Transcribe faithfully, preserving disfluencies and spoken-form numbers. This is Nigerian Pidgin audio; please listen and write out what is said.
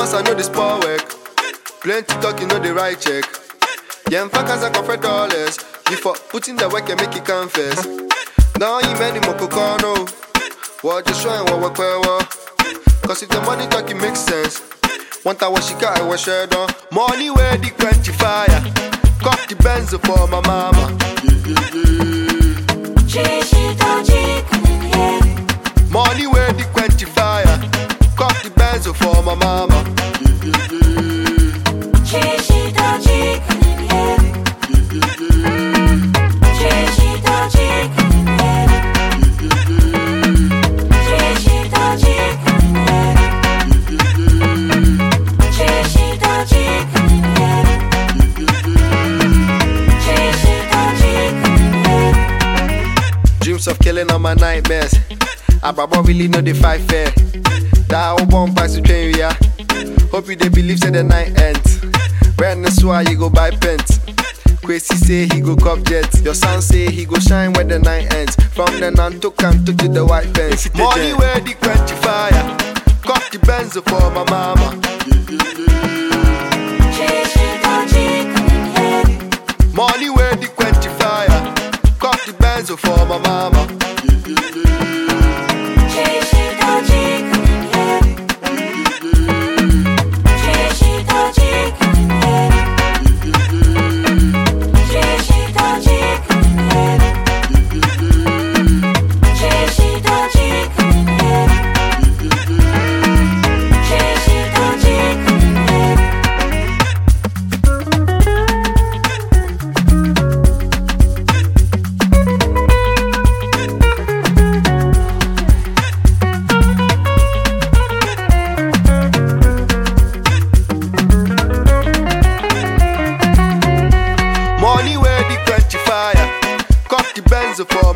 Cause I know this power work. Plenty talk, you know the right check. Yeah, in fact, as I confess dollars. Before putting the work and make it confess. Now you many mokokono. What just showing what work well. Cause if the money talk, it makes sense. One time what she got, I was shared on. Money where the quench fire. Cock the Benz for my mama. Money where the quench fire. Cock the Benz for my mama. Dreams of killing all my nightmares. I probably really know the fight fair. That old bomb pass to train, yeah. Hope you they believe say the night ends. When the why you go buy pants. Quasi say he go cop jets. Your son say he go shine when the night ends. From the Nanto Canto to the white fence. Money where the quench fire. Cock the Benz for my mama. Money where the quench fire. Cock the Benz for my mama. Money where the quench fire. Cock the Benz for